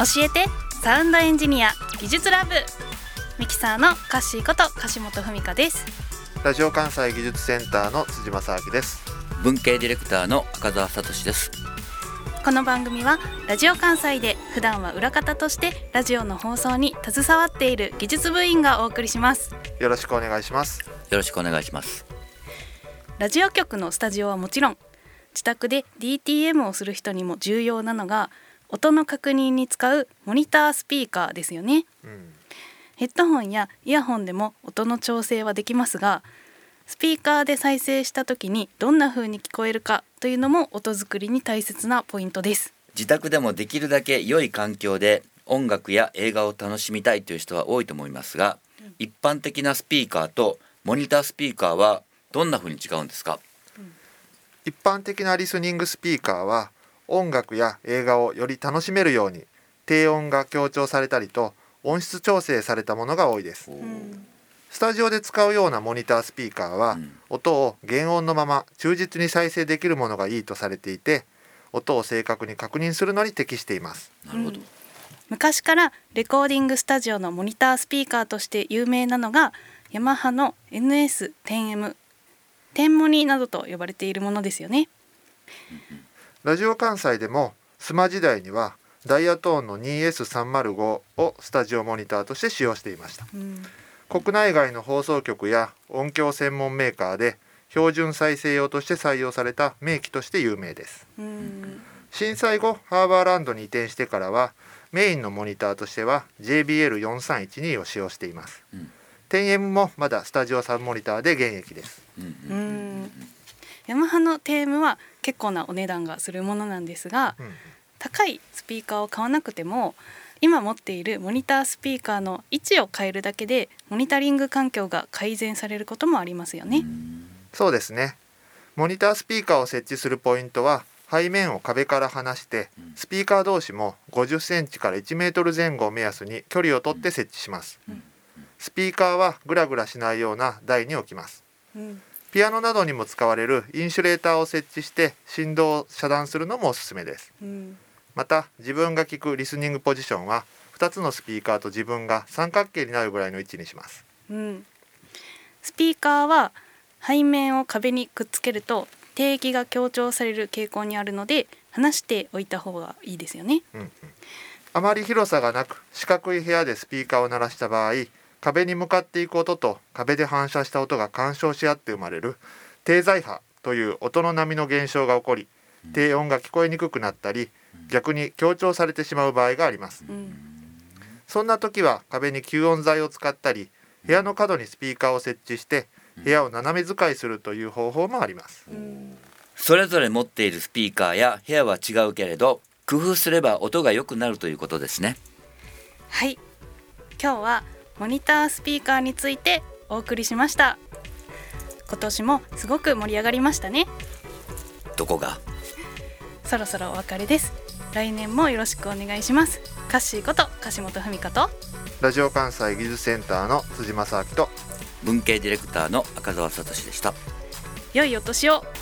教えてサウンドエンジニア技術ラボ、ミキサーのカッシーこと樫本文香です。 ラジオ関西技術センターの辻正明です。 文系ディレクターの赤澤聡です。 この番組はラジオ関西で普段は裏方としてラジオの放送に携わっている技術部員がお送りします。 よろしくお願いします。 よろしくお願いします。 ラジオ局のスタジオはもちろん、自宅で DTM をする人にも重要なのが音の確認に使うモニタースピーカーですよね。ヘッドホンやイヤホンでも音の調整はできますが、スピーカーで再生した時にどんな風に聞こえるかというのも音作りに大切なポイントです。 自宅でもできるだけ良い環境で音楽や映画を楽しみたいという人は多いと思いますが、一般的なスピーカーとモニタースピーカーはどんな風に違うんですか？ 一般的なリスニングスピーカーは音楽や映画をより楽しめるように低音が強調されたりと音質調整されたものが多いです。スタジオで使うようなモニタースピーカーは、音を原音のまま忠実に再生できるものがいいとされていて、音を正確に確認するのに適しています。 なるほど。 昔からレコーディングスタジオのモニタースピーカーとして有名なのがヤマハの NS10M、 10モニなどと呼ばれているものですよね。 ラジオ関西でもスマ時代にはダイヤトーンの 2S305 をスタジオモニターとして使用していました。国内外の放送局や音響専門メーカーで標準再生用として採用された名機として有名です。震災後ハーバーランドに移転してからはメインのモニターとしては JBL4312 を使用しています。10M もまだスタジオサブモニターで現役です。 ヤマハの 10M は結構なお値段がするものなんですが、高いスピーカーを買わなくても今持っているモニタースピーカーの位置を変えるだけでモニタリング環境が改善されることもありますよね。 そうですね。モニタースピーカーを設置するポイントは背面を壁から離してスピーカー同士も50センチから1メートル前後を目安に距離を取って設置します。スピーカーはグラグラしないような台に置きます。ピアノなどにも使われるインシュレーターを設置して振動を遮断するのもおすすめです。また自分が聞くリスニングポジションは2つのスピーカーと自分が三角形になるぐらいの位置にします。 スピーカーは背面を壁にくっつけると低域が強調される傾向にあるので離しておいた方がいいですよね。 あまり広さがなく四角い部屋でスピーカーを鳴らした場合、壁に向かっていく音と壁で反射した音が干渉し合って生まれる低在波という音の波の現象が起こり、低音が聞こえにくくなったり逆に強調されてしまう場合があります。そんな時は壁に吸音材を使ったり部屋の角にスピーカーを設置して部屋を斜め使いするという方法もあります。 それぞれ持っているスピーカーや部屋は違うけれど工夫すれば音が良くなるということですね。 はい、今日はモニタースピーカーについてお送りしました。今年もすごく盛り上がりましたね。 どこが？ そろそろお別れです。来年もよろしくお願いします。カッシーこと樫本文香とラジオ関西技術センターの辻正明と文系ディレクターの赤澤聡でした。 良いお年を。